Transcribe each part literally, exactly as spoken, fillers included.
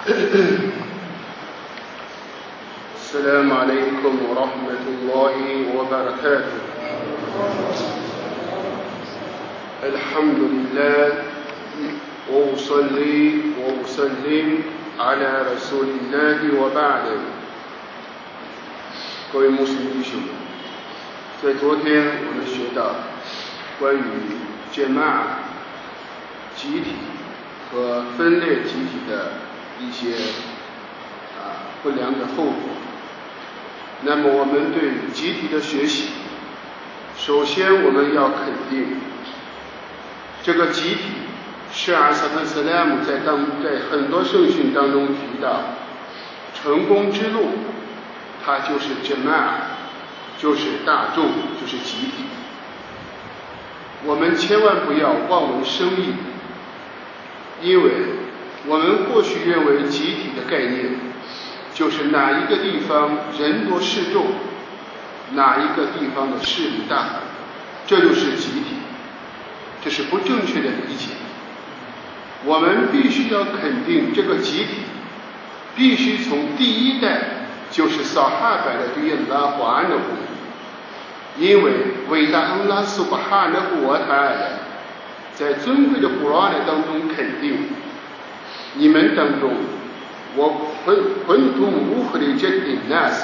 السلام عليكم ورحمة الله وبركاته. الحمد لله وأصلي وأسلم على رسول الله وبعد。各位穆斯林弟兄们，在昨天我们学到关于Jama'a集体和分裂集体的一些啊不良的后果。那么我们对集体的学习，首先我们要肯定这个集体是阿萨特斯拉姆在当在很多圣训当中提到，成功之路它就是 Jama'a， 就是大众，就是集体。我们千万不要望文生义，因为我们或许认为集体的概念就是哪一个地方人多势众，哪一个地方的势力大，这就是集体，这是不正确的理解。我们必须要肯定这个集体必须从第一代就是萨哈拜的对安拉和安拉，因为伟大安拉苏巴哈纳胡瓦塔尔在尊贵的古兰当中肯定，你们当中我كنتم أخرجت للناس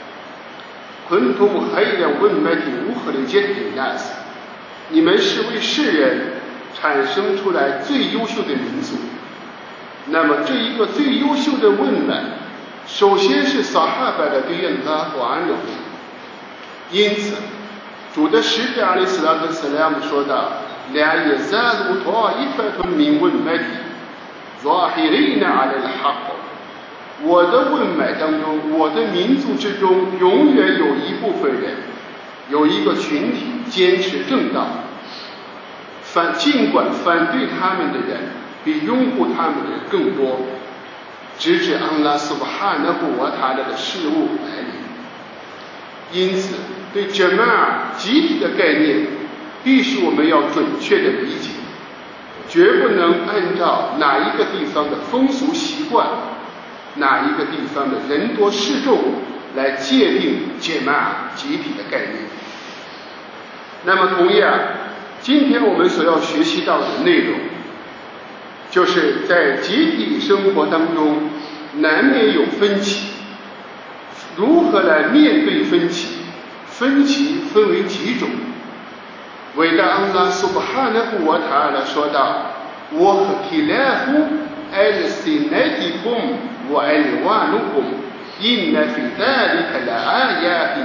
كنتم خير أمة أخرجت للناس，你们是为世人产生出来最优秀的民族。那么这一个最优秀的问版，首先是萨哈巴的对安拉和安拉。因此主的使者阿里斯拉特斯拉姆说道لا يزال طائفة من أمتي ظاهرين على الحق，我的问买当中，我的民族之中，永远有一部分人，有一个群体坚持正道，反尽管反对他们的人比拥护他们的人更多，直至安拉苏巴哈纳胡瓦塔拉的事物来临。因此对 Jama'a 集体的概念必须我们要准确的理解，绝不能按照哪一个地方的风俗习惯，哪一个地方的人多势众来界定 Jama'a 集体的概念。那么同样，今天我们所要学习到的内容，就是在集体生活当中难免有分歧，如何来面对分歧？分歧分为几种。伟大安拉苏巴哈纳胡瓦塔拉说道وَاخْتِلَافُ أَلْسِنَتِكُمْ وَأَلْوَانُكُمْ إِنَّ فِي ذَلِكَ لَآيَاتٍ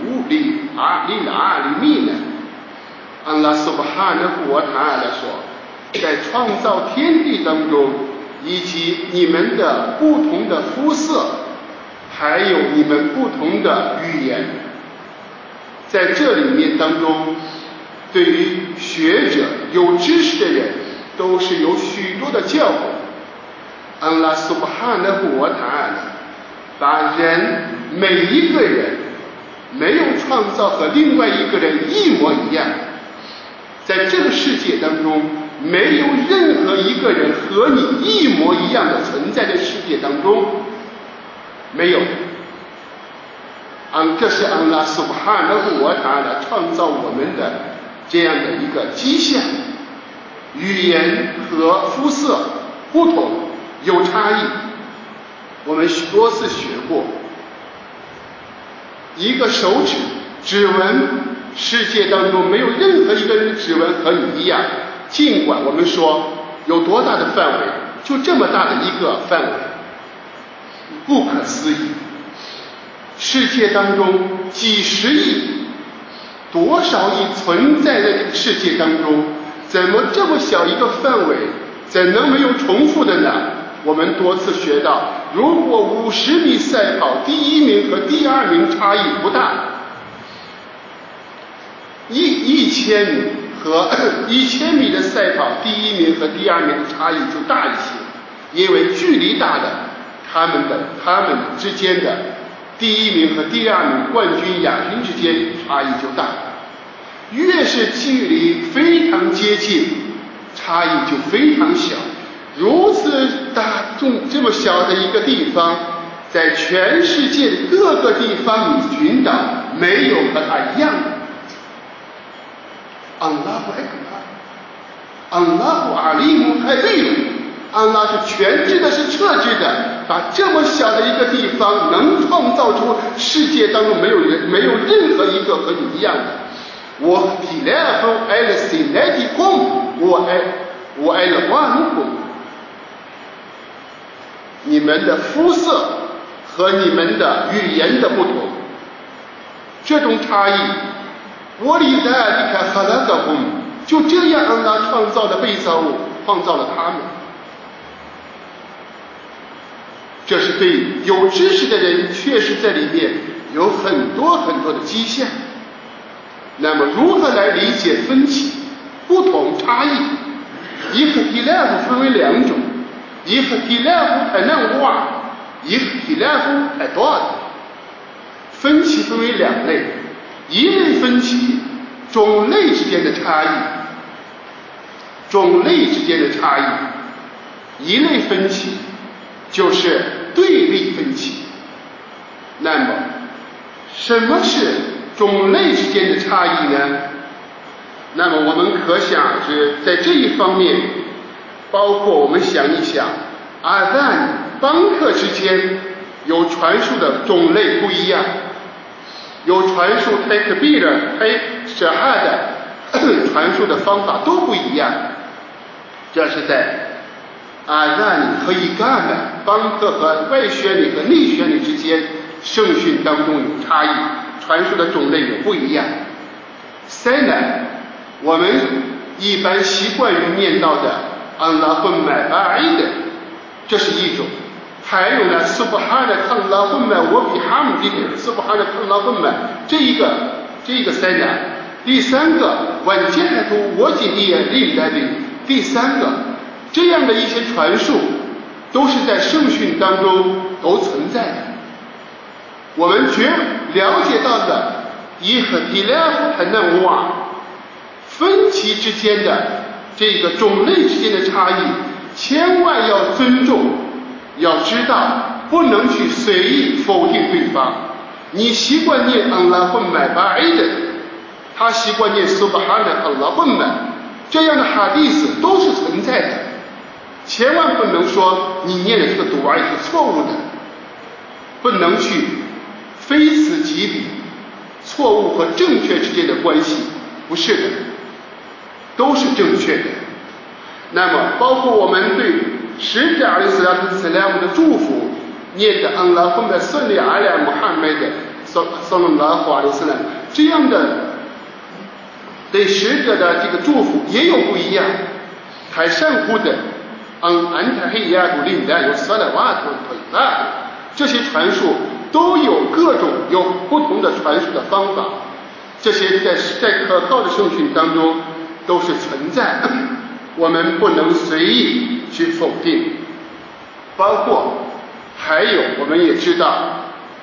لِلْعَالِمِينَ。安拉苏巴哈纳胡瓦塔拉说，在创造天地当中，以及你们的不同的肤色，还有你们不同的语言，在这里面当中，对于学者有知识的人都是有许多的教诲。安拉苏巴哈纳胡瓦塔拉把人每一个人没有创造和另外一个人一模一样，在这个世界当中没有任何一个人和你一模一样的存在的世界当中没有。这是安拉苏巴哈纳胡瓦塔拉创造我们的这样的一个迹象。语言和肤色不同，有差异。我们许多次学过，一个手指指纹，世界当中没有任何一个人的指纹和你一样，尽管我们说有多大的范围，就这么大的一个范围，不可思议。世界当中几十亿，多少亿存在在这个世界当中，怎么这么小一个范围，怎能没有重复的呢？我们多次学到，如果五十米赛跑第一名和第二名差异不大，一一千米和一千米的赛跑第一名和第二名的差异就大一些，因为距离大的，他们的他们之间的第一名和第二名冠军亚军之间差异就大，越是距离非常接近，差异就非常小。如此大众这么小的一个地方，在全世界的各个地方你寻找没有和他一样的。Allahu Akbar，Allahu Alim Hakim，安拉是全知的，是彻知的，把这么小的一个地方能创造出世界当中没有人没有任何一个和你一样的。我体谅后爱了谁来的空，我爱我爱了万空。你们的肤色和你们的语言的不同，这种差异，我里在你看哈拉个空，就这样安拉创造了被造物，创造了他们。这是对有知识的人确实在里面有很多很多的迹象。那么如何来理解分歧、不同、差异？伊克提拉夫分为两种，伊克提拉夫太难瓦，伊克提拉夫太多。分歧分为两类，一类分歧，种类之间的差异，种类之间的差异；一类分歧就是对立分歧。那么什么是种类之间的差异呢？那么我们可想而知，在这一方面，包括我们想一想，阿赞邦克之间有传述的种类不一样，有传述 takbir、shahada 传述的方法都不一样。这是在阿赞和伊嘎的邦克和外宣礼和内宣礼之间圣训当中有差异，传述的种类也不一样。三呢，我们一般习惯于念到的安拉混买巴伊的，这是一种。还有呢，苏布哈的康拉混买我比哈姆的苏布哈的康拉混买，这一个这一个三呢。第三个晚间还图我几地历来的第三个，这样的一些传述都是在圣训当中都存在的。我们觉了解到的伊和提拉夫坦嫩瓦分歧之间的这个种类之间的差异，千万要尊重，要知道不能去随意否定对方。你习惯念安拉混买巴埃的，他习惯念苏巴哈的安拉混买，这样的哈迪斯都是存在的，千万不能说你念的这个读啊是错误的，不能去非此即彼，错误和正确之间的关系不是的，都是正确的。那么包括我们对使者阿里斯拉特斯拉姆的祝福念的安拉混买顺利阿拉穆罕默德萨勒拉胡阿里斯兰，这样的对使者的这个祝福也有不一样。海善乎的安安塔黑亚图林达有萨拉瓦图推拉，这些传述都有各种有不同的传述的方法，这些在在可靠的圣训当中都是存在，我们不能随意去否定。包括还有我们也知道，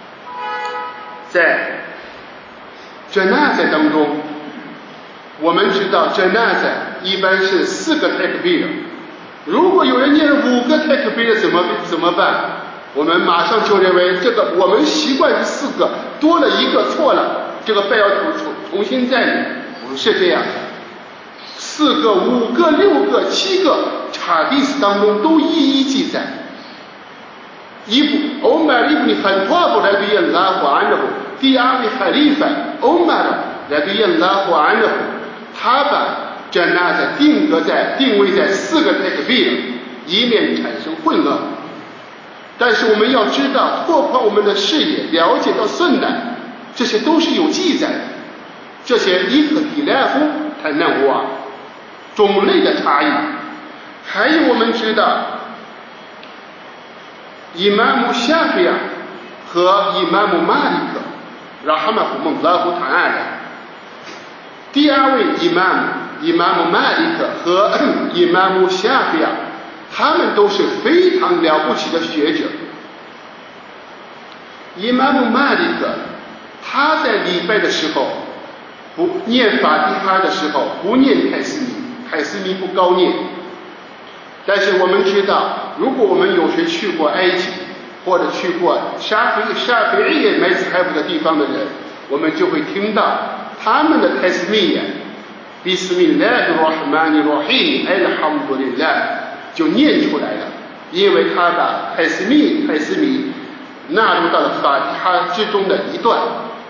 在这那在当中，我们知道这那在一般是四个 takbir， 如果有人念了五个 takbir 怎么怎么办？我们马上就认为这个我们习惯是四个，多了一个错了，这个拜要重重新再念，不是这样的。四个、五个、六个、七个，查迪斯当中都一一记载。一部欧麦伊布尼汉托布来对拉胡安的，第二位哈利法欧麦来对拉胡安的，他把这那在定格在定位在四个 takbir， 以免产生混乱。但是我们要知道，拓宽我们的视野，了解到顺难，这些都是有记载的。这些伊克提拉夫太难挖种类的差异。还有我们知道，伊玛目夏菲亚和伊玛目马里克，让他们胡蒙拉胡谈案的。第二位伊玛目伊玛目马里克和伊玛目夏菲亚，他们都是非常了不起的学者。伊玛目马里克他在礼拜的时候不念法蒂哈的时候不念凯斯米，凯斯米不高念， 但是我们知道，如果我们有谁去过埃及，或者去过沙菲沙菲伊麦斯海布的地方的人，我们就会听到他们的泰斯密呀，Bismillahirrahmanirrahim Alhamdulillah 就念出来了，因为他把泰斯密泰斯密纳入到了法提哈之中的一段。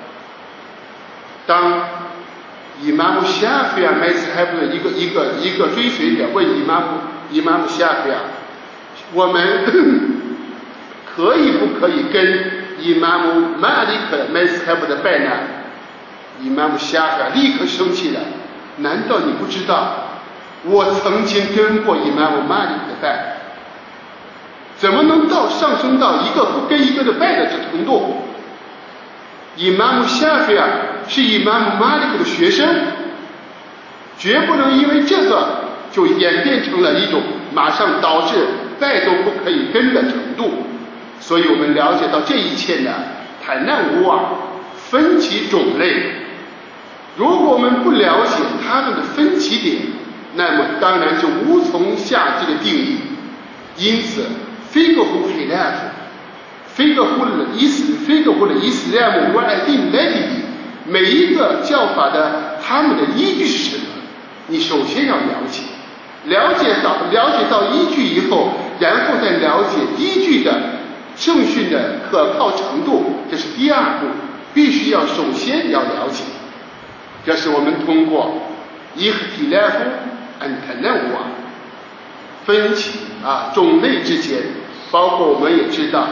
当伊玛目夏菲亚麦斯海布的一个一个一个追随者问伊玛目伊玛目夏菲亚，我们可以不可以跟伊玛目马里克麦斯海布的拜呢？伊玛目夏菲亚立刻生气了，难道你不知道我曾经跟过伊玛目马里克的拜，怎么能到上升到一个不跟一个的拜的程度？伊玛目夏菲亚是伊玛目马里克的学生，绝不能因为这个就演变成了一种马上导致拜都不可以跟的程度。所以我们了解到这一切呢，坦难无啊，分歧种类，如果我们不了解他们的分歧点，那么当然就无从下这个定义。因此非个乎非拉夫非个乎了伊斯非个乎了伊斯兰姆外定来定义每一个教法的他们的依据是什么，你首先要了解，了解到了解到依据以后，然后再了解依据的圣训的可靠程度，这是第二步，必须要首先要了解。这是我们通过伊克提莱夫安坦难瓦分歧啊种类之间，包括我们也知道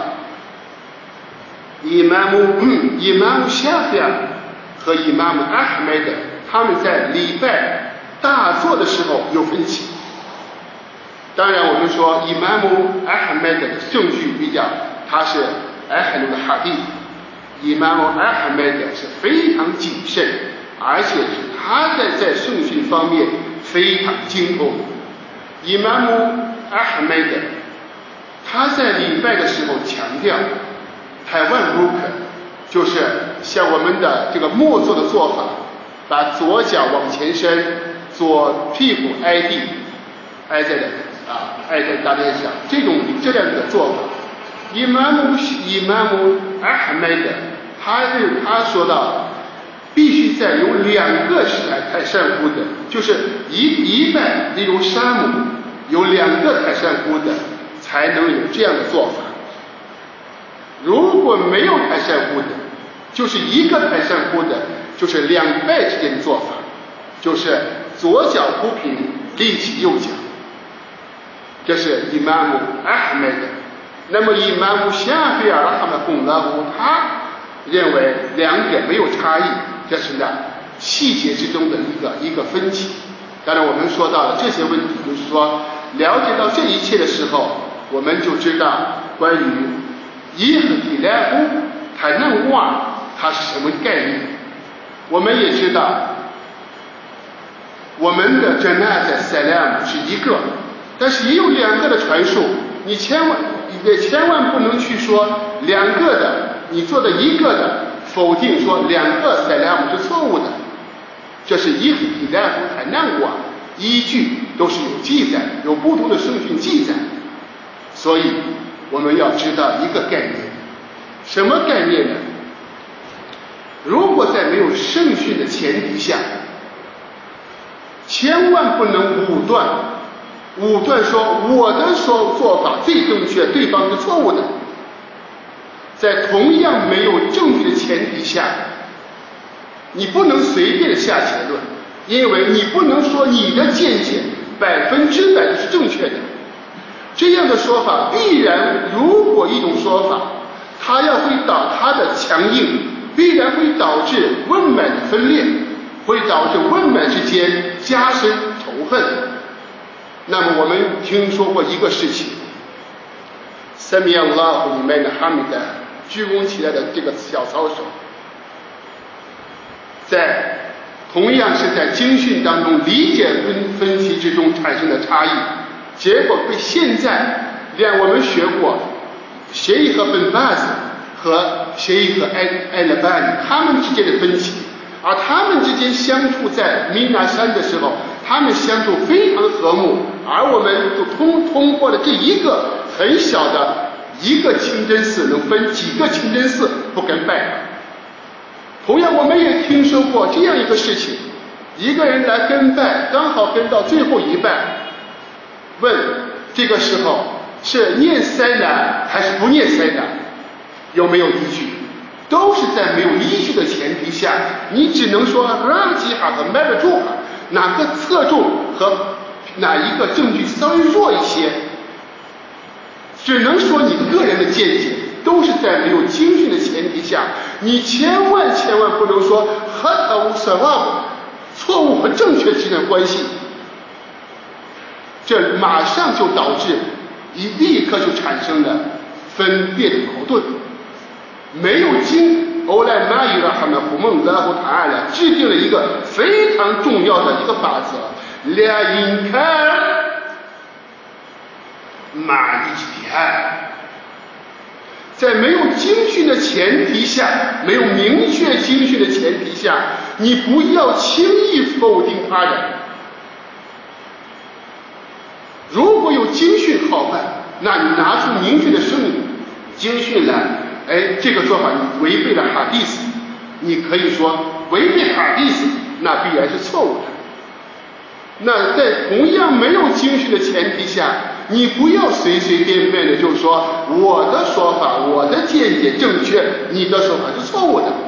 伊玛目伊玛目夏菲亚和伊玛目阿哈迈德他们在礼拜大做的时候有分歧。当然我们说伊玛目阿哈迈德的证据比较，他是艾海鲁的哈蒂，伊玛目阿哈迈德是非常谨慎，而且是他在在圣训方面非常精通。伊玛目阿哈迈德他在礼拜的时候强调台湾卢克，就是像我们的这个默坐的做法，把左脚往前伸，左屁股挨地，挨在啊挨在大便上，这种这样的做法，伊玛目伊玛目阿哈迈德他是他说到必须在有两个凯善呼的，就是一一半例如沙姆有两个凯善呼的才能有这样的做法。如果没有凯善呼的，就是一个凯善呼的，就是两拜之间的做法，就是左脚铺平立起右脚，这是伊玛目阿哈迈德。那么伊玛目夏菲尔他们贡拉胡他认为两者没有差异，这是呢细节之中的一个一个分歧。当然我们说到了这些问题，就是说了解到这一切的时候，我们就知道关于伊和底莱夫坦难瓦它是什么概念。我们也知道我们的真纳在塞拉姆是一个，但是也有两个的传述，你千万也千万不能去说两个的你做的一个的否定说两个塞拉姆是错误的，这是伊和底莱夫坦难瓦依据都是有记载，有不同的圣训记载。所以我们要知道一个概念，什么概念呢？如果在没有圣训的前提下，千万不能武断武断说我的说做法最正确，对方是错误的。在同样没有证据的前提下，你不能随便下结论，因为你不能说你的见解百分之百是正确的。这样的说法必然，如果一种说法它要会导它的强硬，必然会导致问买的分裂，会导致问买之间加深仇恨。那么我们听说过一个事情，三米安拉和里面的哈密达鞠躬起来的这个小操手，在同样是在经训当中理解分分歧之中产生的差异，结果被现在连我们学过协议和本巴斯和协议和埃埃勒巴尼他们之间的分歧，而他们之间相处在米纳山的时候， 他们相处非常的和睦，而我们就通通过了这一个很小的一个清真寺，能分几个清真寺不跟拜。同样我们也听说过这样一个事情，一个人来跟拜，刚好跟到最后一拜，问这个时候是念塞南还是不念塞南，有没有依据？都是在没有依据的前提下，你只能说拉吉哈和麦勒柱哈哪个侧重和哪一个证据稍微弱一些，只能说你个人的见解，都是在没有经训的前提下，你千万千万不能说哈塔乌塞瓦错误和正确之间的关系，这马上就导致一立刻就产生了分裂的矛盾。没有经欧莱马伊拉哈曼胡孟拉胡塔阿拉制定了一个非常重要的一个法则，俩因看马伊提汉，在没有经训的前提下，没有明确经训的前提下，你不要轻易否定他人。如果有经训好办，那你拿出明确的声明经训来，哎，这个说法你违背了哈迪斯，你可以说违背哈迪斯，那必然是错误的。那在同样没有经训的前提下，你不要随随便便的就说我的说法我的见解正确，你的说法是错误的。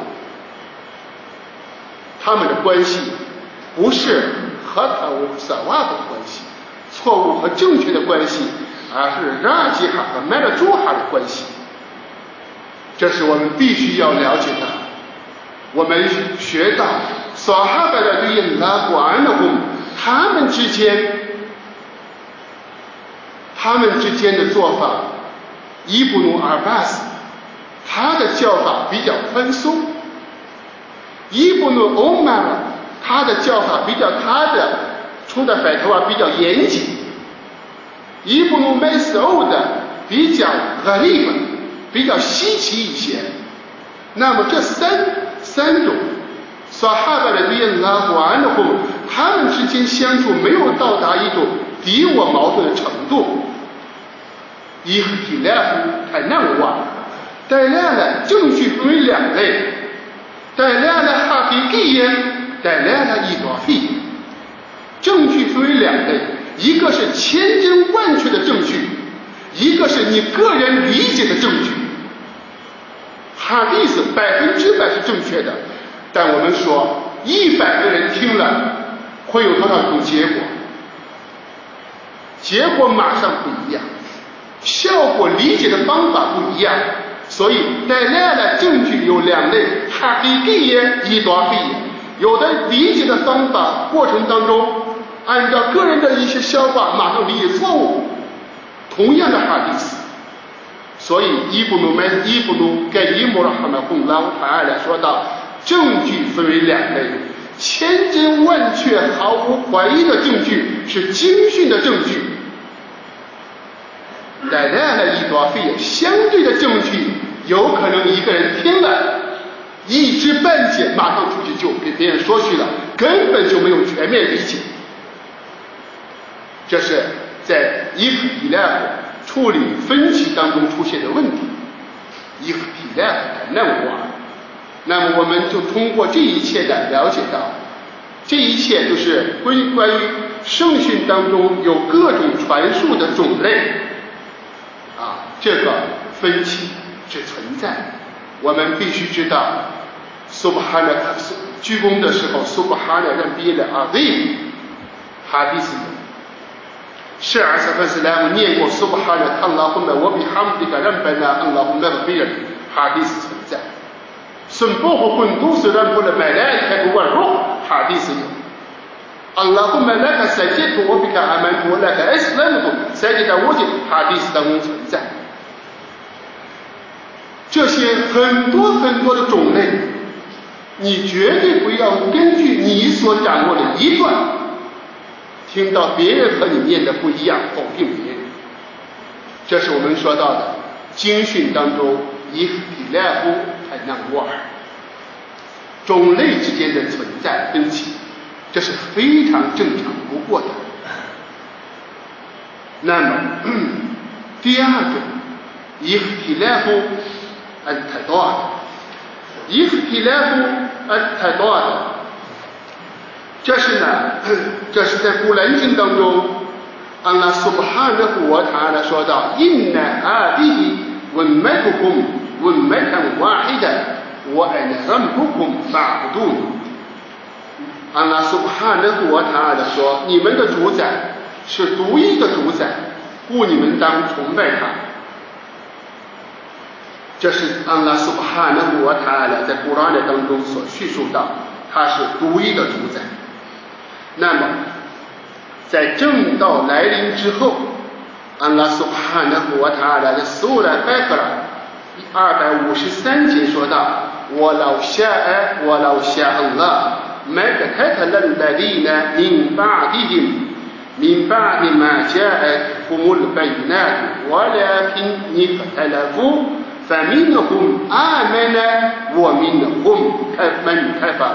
他们的关系不是和塔乌萨瓦的关系，错误和正确的关系，而是拉吉哈和麦勒朱哈的关系。这是我们必须要了解的。我们学到撒哈巴的对应拉古安的公，他们之间他们之间的做法，伊布努尔巴斯他的教法比较宽松，伊布努欧马尔他的教法比较他的出的反头啊比较严谨，伊布努麦斯欧的比较格利本比较稀奇一些。那么这三三种撒哈巴的对应拉古安的后，他们之间相处没有到达一种敌我矛盾的程度。伊和提莱夫太难忘，带来了证据分为两类，带来了哈比基耶，带来了伊多费。证据分为两类，一个是千真万确的证据，一个是你个人理解的证据。哈迪斯百分之百是正确的，但我们说一百个人听了会有多少种结果？结果马上不一样，效果理解的方法不一样。所以带来的证据有两类，哈比基耶伊多费耶。有的理解的方法过程当中，按照个人的一些消化马上理解错误，同样的哈迪斯。所以伊布努麦伊布努盖伊穆拉哈曼贡拉乌塔尔来说到，证据分为两类，千真万确毫无怀疑的证据是经训的证据，带来了一多费相对的证据，有可能一个人听了一知半解，马上出去就给别人说去了，根本就没有全面理解。这是在伊克伊莱夫处理分歧当中出现的问题，伊克伊莱夫太难忘。那么我们就通过这一切的了解到，这一切就是关于关于圣训当中有各种传述的种类啊，这个分歧是存在。我们必须知道苏布哈纳鞠躬的时候，苏布哈纳让别人阿维哈迪斯是阿萨芬斯莱姆念过苏布哈纳安拉胡麦我比哈姆迪卡让本纳安拉胡麦的别人哈迪斯存在。顺波和混都是让过了买来开个万肉哈迪斯有。安拉胡麦那个塞杰图我比卡阿曼图那个 S 兰图塞杰的我的哈迪斯当中存在。这些很多很多的种类，你绝对不要根据你所掌握的一段，听到别人和你念的不一样否定别人。这是我们说到的经训当中以比莱夫才能沃尔种类之间的存在分歧。 这是非常正常不过的。那么第二种，اختلاف التضاد اختلاف التضاد这是呢，这是在古兰经当中，安拉苏布哈纳胡瓦塔拉说到 إن هذه أمتكم أمة واحدة وأنا ربكم فاعبدون。安拉苏布哈纳胡瓦塔拉说，你们的主宰是独一的主宰，故你们当崇拜他。这是安拉苏布哈纳胡瓦塔拉在古兰当中所叙述到，他是独一的主宰。那么在正道来临之后，安拉苏哈纳胡瓦塔拉的苏拉拜克拉二百五十三节说道：我老夏埃，我老夏安拉ما كتب الذين من بعدهم من بعد ما جاءتهم البينات ولكن اختلفوا فمنهم آمن ومنهم من كفر。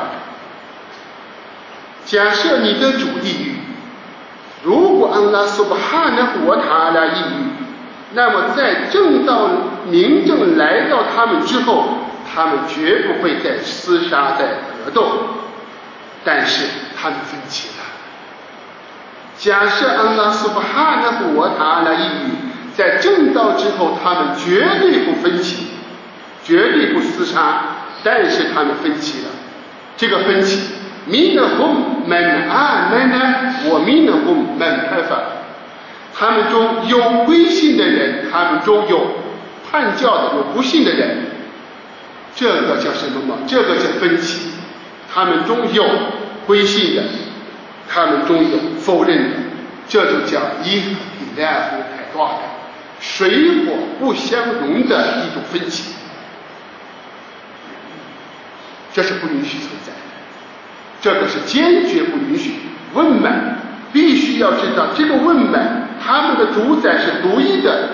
假设你的主抑郁，如果安拉苏布哈纳胡瓦塔拉抑郁，那么在正道明正来到他们之后，他们绝不会再厮杀再格斗，但是他们分歧了。假设安拉苏布哈纳胡瓦塔拉抑郁，在正道之后他们绝对不分歧，绝对不厮杀，但是他们分歧了。这个分歧منهم من آمن ومنهم من كفر，他们中有归信的人，他们中有叛教的，有不信的人。这个叫什么吗？这个叫分歧。他们中有归信的，他们中有否认的，这就叫伊比赖夫太多的水火不相容的一种分歧，这是不允许存在的。这个是坚决不允许。问们必须要知道，这个问们他们的主宰是独一的。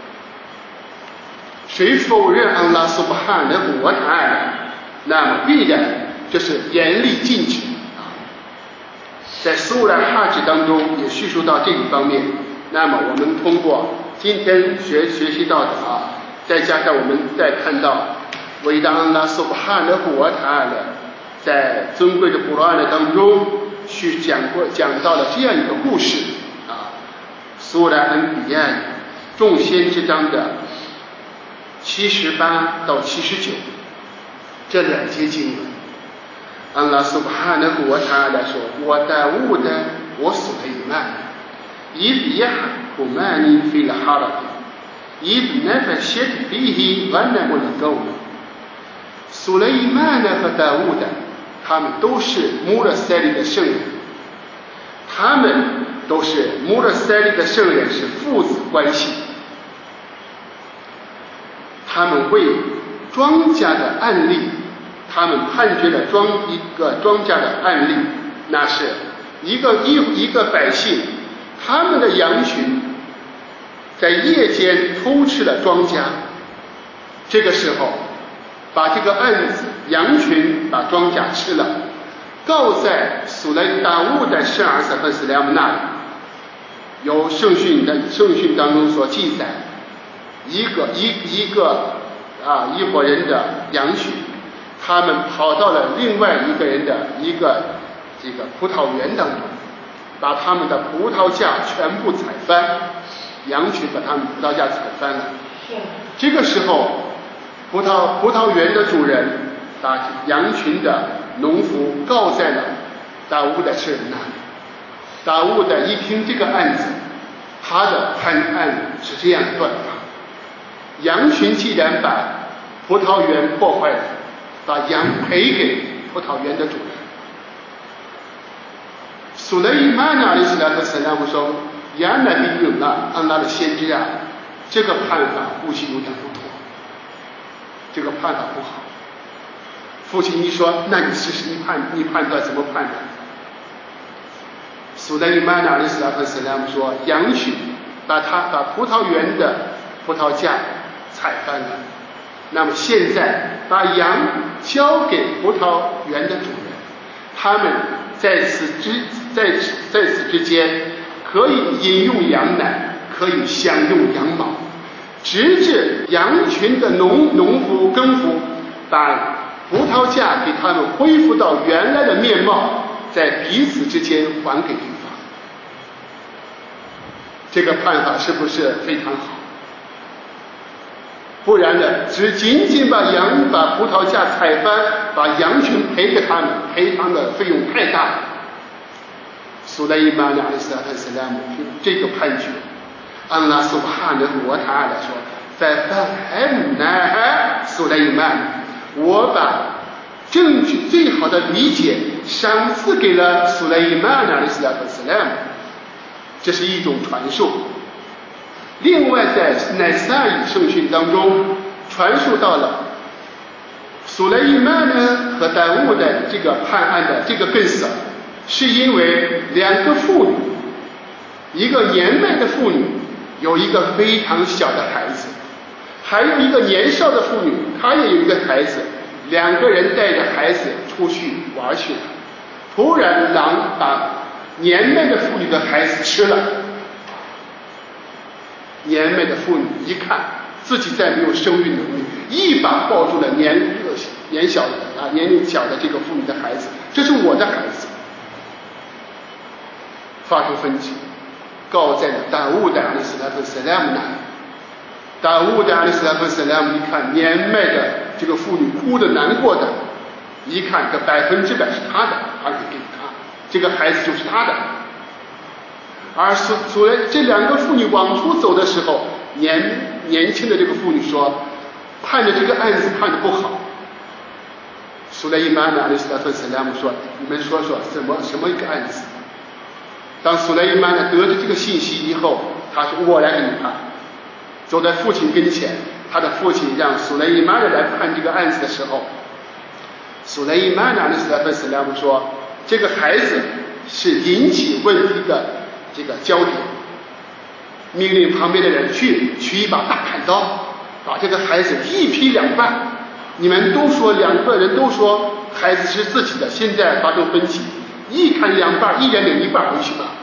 谁否认安拉苏布哈纳胡瓦塔拉，那么必然这是严厉禁止啊。在苏拉哈吉当中也叙述到这一方面。那么我们通过今天学学习到的啊，再加上我们再看到伟大安拉苏布哈纳胡瓦塔拉在尊贵的古兰经当中去讲过讲到了这样一个故事啊，苏拉安比亚众先知章的七十八到七十九这两节经文，安拉苏布哈纳胡瓦塔拉说：我大乌的我苏雷曼إذ يحكمان في الحرب إذ نفشت فيه غنم القوم。苏雷曼和大乌的他们都是穆勒塞利的圣人，他们都是穆勒塞利的圣人，是父子关系。他们为庄稼的案例，他们判决了庄一个庄稼的案例，那是一个一一个百姓，他们的羊群在夜间偷吃了庄稼，这个时候把这个案子羊群把庄稼吃了，告在苏莱大乌的圣尔萨和斯莱姆那里。有圣训的圣训当中所记载，一个一一个啊一伙人的羊群，他们跑到了另外一个人的一个这个葡萄园当中，把他们的葡萄架全部踩翻，羊群把他们葡萄架踩翻了。这个时候葡萄葡萄园的主人把羊群的农夫告在了大乌的圣人那里。大乌的一听这个案子，他的判案是这样断法：羊群既然把葡萄园破坏了，把羊赔给葡萄园的主人。苏莱伊曼阿里斯拉克萨拉姆说：亚乃比永拉安拉的先知啊，这个判法估计有点不妥，这个判法不好。父亲一说，那你试试，你判你判断怎么判断？苏莱伊曼阿里斯拉克萨拉姆说：羊群把他把葡萄园的葡萄架踩翻了，那么现在把羊交给葡萄园的主人，他们在此之在在此之间，可以饮用羊奶，可以享用羊毛，直至羊群的农农夫耕夫把葡萄架给他们恢复到原来的面貌，在彼此之间还给对方。这个办法是不是非常好？不然的，只仅仅把羊把葡萄架踩翻，把羊群赔给他们，赔偿的费用太大了。苏莱伊曼阿里斯拉特斯拉姆这个判决，安拉苏哈的我他来说，在法海南苏莱伊曼，我把正确最好的理解赏赐给了苏莱伊曼阿里斯拉特斯拉姆，这是一种传授。另外，在乃撒以圣训当中传述到了苏莱伊曼呢和丹乌的这个判案的这个更死，是因为两个妇女，一个年迈的妇女有一个非常小的孩子，还有一个年少的妇女，她也有一个孩子，两个人带着孩子出去玩去了，突然狼把年迈的妇女的孩子吃了。年迈的妇女一看自己再没有生育能力，一把抱住了年年小的啊年龄小的这个妇女的孩子，这是我的孩子，发生分歧，告在了达乌的阿里斯拉特斯拉姆那里。达乌的阿里斯拉特斯拉姆一看年迈的这个妇女哭得难过的，一看这百分之百是他的，他就给他这个孩子就是他的。而苏莱这两个妇女往出走的时候，年年轻的这个妇女说，判的这个案子判的不好。苏莱伊曼的阿里斯拉特斯拉姆说，你们说说什么什么一个案子？当苏莱伊曼呢得知这个信息以后，他说我来给你判。走在父亲跟前，他的父亲让苏莱伊曼的来判这个案子的时候，苏莱伊曼的阿里斯拉特斯拉姆说，这个孩子是引起问题的这个焦点，命令旁边的人去取一把大砍刀，把这个孩子一劈两半。你们都说两个人都说孩子是自己的，现在发生分歧，一砍两半，一人领一半回去吧。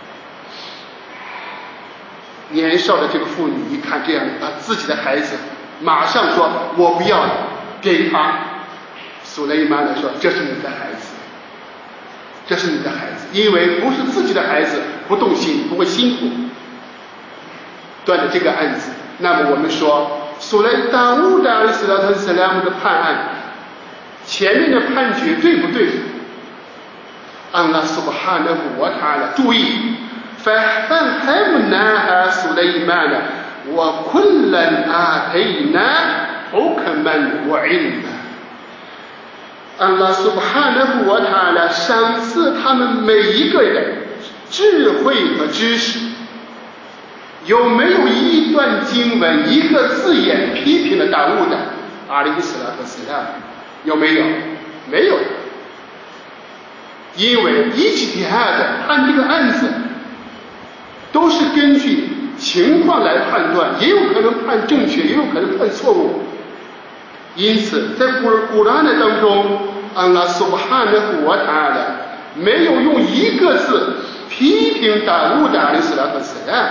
年少的这个妇女一看这样，把自己的孩子马上说：“我不要了，给他。”苏莱伊曼来说：“这是你的孩子。”这是你的孩子，因为不是自己的孩子，不动心，不会辛苦。断了这个案子，那么我们说，苏莱达乌的阿里斯拉特斯拉姆的判案，前面的判决对不对？安拉苏哈纳胡瓦塔拉，注意，反还不拿苏莱伊曼的，我困难啊，忒难，不可能我赢的。安拉苏哈纳胡瓦塔拉赏赐他们每一个人智慧和知识。有没有一段经文一个字眼批评了达乌的阿里斯拉特斯拉姆？有没有？没有。因为一起提案的判这个案子都是根据情况来判断，也有可能判正确，也有可能判错误。因此在古古兰的当中，安拉苏巴哈的胡瓦塔的没有用一个字批评达乌的阿里斯拉特斯拉姆，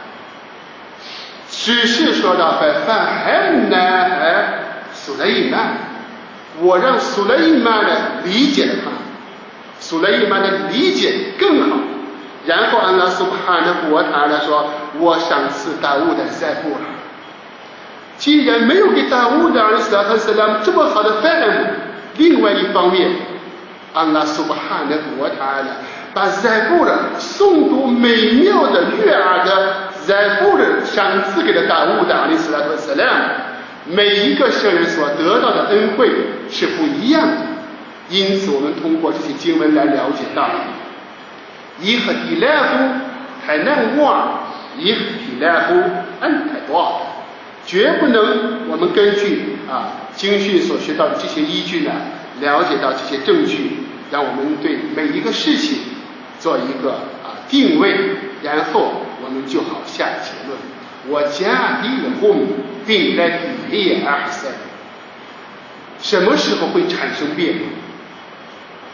只是说到反还呢苏莱伊曼，我让苏莱伊曼的理解了他，苏莱伊曼的理解更好。然后安拉苏巴哈的胡瓦塔拉说，我赏赐达乌的塞布尔。既然没有给达乌的阿里斯拉特斯拉姆这么好的范例，另外一方面，安拉苏巴哈的胡瓦塔拉把塞布尔诵读美妙的悦耳的塞布尔赏赐给了达乌的阿里斯拉特斯拉姆。每一个圣人所得到的恩惠是不一样的，因此我们通过这些经文来了解到，伊和提拉夫太难忘，伊和提拉夫安太多，绝不能我们根据啊经训所学到的这些依据呢，了解到这些证据，让我们对每一个事情做一个啊定位，然后我们就好下结论。我家里的红并来比阿塞，什么时候会产生变化？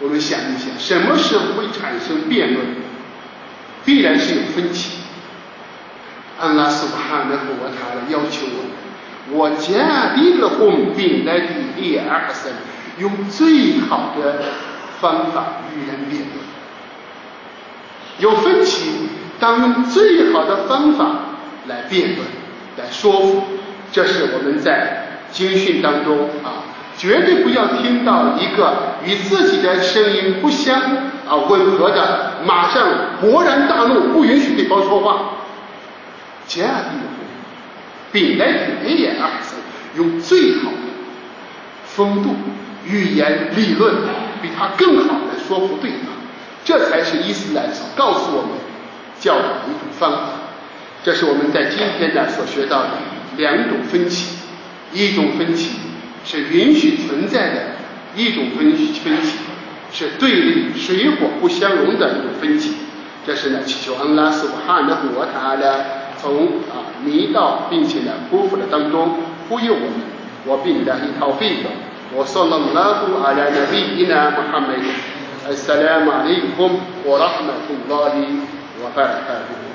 我们想一想，什么时候会产生辩论？必然是有分歧。安拉苏巴哈纳胡wa ta'ala要求我们，我加利了红并来比利阿森，用最好的方法与人辩论。有分歧，当用最好的方法来辩论，来说服。这是我们在经训当中啊，绝对不要听到一个与自己的声音不相啊吻合的，马上勃然大怒，不允许对方说话。加利并来比利阿森，用最好的风度、语言、理论，比他更好的说服对方。这才是伊斯兰所告诉我们教导的一种方法。这是我们在今天呢所学到的两种分歧。一种分歧是允许存在的，一种分歧分歧是对立、水火不相容的一种分歧。这是呢祈求安拉苏巴哈纳胡wa ta'ala从啊迷道并且呢辜负的当中忽悠我们。我并拉伊陶费的，我صلى الله على نبينا محمد. السلام عليكم ورحمة الله وبركاته.